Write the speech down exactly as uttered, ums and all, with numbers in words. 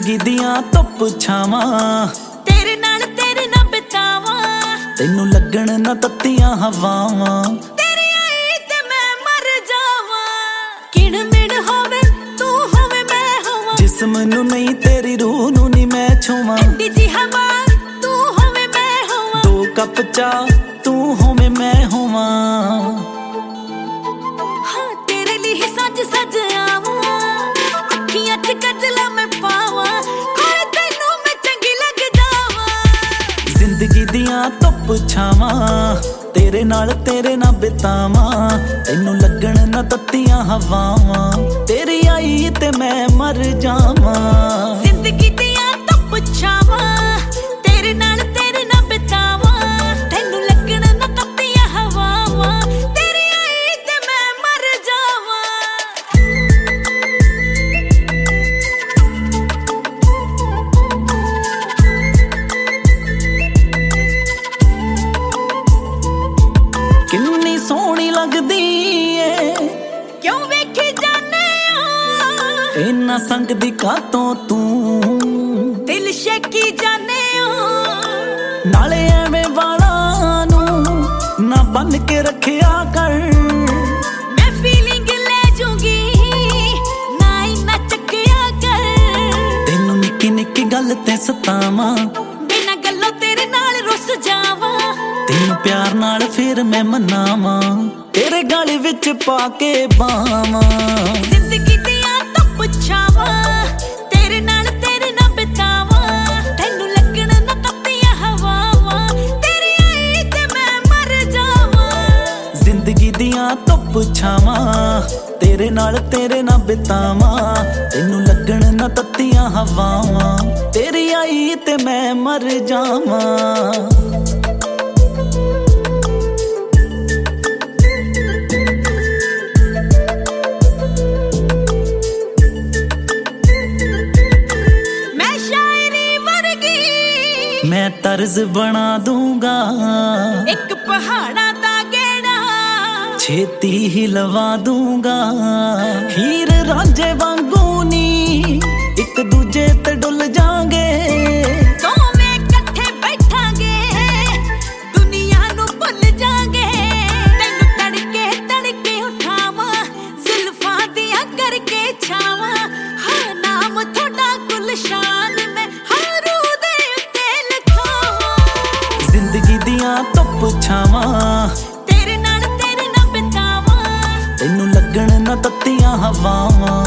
ਜ਼ਿੰਦਗੀ ਦੀਆਂ ਧੁੱਪ ਛਾਵਾਂ तेरे नाल तेरे ना बितावा ਤੈਨੂੰ ਲੱਗਣ ਨਾ ਤੱਤੀਆਂ ਹਵਾਵਾਂ तेरी आई ते मैं मर जावा किण मिण होवे तू होवे मैं होवा जिस्म नू नहीं तेरी रूह नू नहीं मैं छुवां ठंडी जी हवा तू होवे मैं होवा दो कप चाह तू होवे मैं होवां हाँ तेरे लिए सज सज आवा अखियां च गजला मैं पावा कोई तैनू मैं चंगी लग जावा ਜ਼ਿੰਦਗੀ ਦੀਆਂ ਧੁੱਪ ਛਾਵਾਂ ਤੇਰੇ ਨਾਲ ਤੇਰੇ ਨਾਲ ਬਿਤਾਵਾਂ ਤੈਨੂੰ ਲੱਗਣ ਨਾ ਤੱਤੀਆਂ ਹਵਾਵਾਂ ਤੇਰੀ ਆਈ ਤੇ ਮੈਂ ਮਰ ਜਾਵਾਂ ਜ਼ਿੰਦਗੀ ਦੀਆਂ ਧੁੱਪ ਛਾਵਾਂ ਤੇਰੇ ਨਾਲ ਤੇਰੇ ਨਾਲ ਬਿਤਾਵਾਂ ਤੈਨੂੰ ਲੱਗਣ ਨਾ ਤੱਤੀਆਂ ਹਵਾਵਾਂ ਤੇਰੀ ਆਈ ਤੇ ਮੈਂ ਮਰ ਜਾਵਾਂ ਕਿੰਨੀ ਸੋਹਣੀ ਲੱਗਦੀ ਏ ਕਿਉਂ ਵੇਖੀ ਜਾਨੇ ਆ ਇੰਨਾ ਸੰਗਦੀ ਕਾਤੋਂ ਤੂੰ ਦਿਲ ਸ਼ੇਕੀ ਜਾਨੇ ਆ ਨਾਲੇ ਐਵੇਂ ਵਾਲਾਂ ਨੂੰ ਨਾ ਬੰਨ ਕੇ ਰੱਖਿਆ ਕਰ ਮੈਂ ਫੀਲਿੰਗ ਲੈ ਜੂਗੀ ਨਾ ਹੀ ਨਾ ਚੱਕਿਆ ਕਰ ਤੈਨੂੰ ਨਿੱਕੀ ਨਿੱਕੀ ਗੱਲ ਤੇ ਸਤਾਵਾਂ ਬਿਨਾਂ ਗੱਲੋਂ ਤੇਰੇ ਨਾਲ ਰੁੱਸ ਜਾਵਾਂ ਤੈਨੂੰ ਪਿਆਰ ਨਾਲ ਫੇਰ ਮੈਂ ਮਨਾਵਾਂ ਤੇਰੇ ਗਲ ਵਿੱਚ ਪਾ ਕੇ ਬਾਵਾਂ ਜ਼ਿੰਦਗੀ ਦੀਆਂ ਧੁੱਪ ਛਾਵਾਂ ਤੇਰੇ ਨਾਲ ਤੇਰੇ ਨਾਲ ਬਿਤਾਵਾਂ ਤੈਨੂੰ ਲੱਗਣ ਨਾ ਤੱਤੀਆਂ ਹਵਾਵਾਂ ਤੇਰੀ ਆਈ ਤੇ ਮੈਂ ਮਰ ਜਾਵਾਂ ਜ਼ਿੰਦਗੀ ਦੀਆਂ ਧੁੱਪ ਛਾਵਾਂ ਤੇਰੇ ਨਾਲ ਤੇਰੇ ਨਾਲ ਬਿਤਾਵਾਂ ਤੈਨੂੰ ਲੱਗਣ ਨਾ ਤੱਤੀਆਂ ਹਵਾਵਾਂ ਤੇਰੀ ਆਈ ਤੇ ਮੈਂ ਮਰ ਜਾਵਾਂ मैं तर्ज बना दूंगा एक पहाड़ा दा गेड़ा छेती ही लवा दूंगा हीर रांझे वांगू नी एक दूजे ते डुल जांगे दोवें इकट्ठे बैठांगे दुनिया नू भुल जांगे तैनू तड़के तड़के उठावां जुल्फां दियां करके छावां हाँ नाम थोड़ा गुलशान मैं हारू दे उत्ते लिखावां ਜ਼ਿੰਦਗੀ ਦੀਆਂ ਧੁੱਪ ਛਾਵਾਂ तेरे नाल तेरे नाल बितावां ਤੈਨੂੰ ਲੱਗਣ ਨਾ ਤੱਤੀਆਂ ਹਵਾਵਾਂ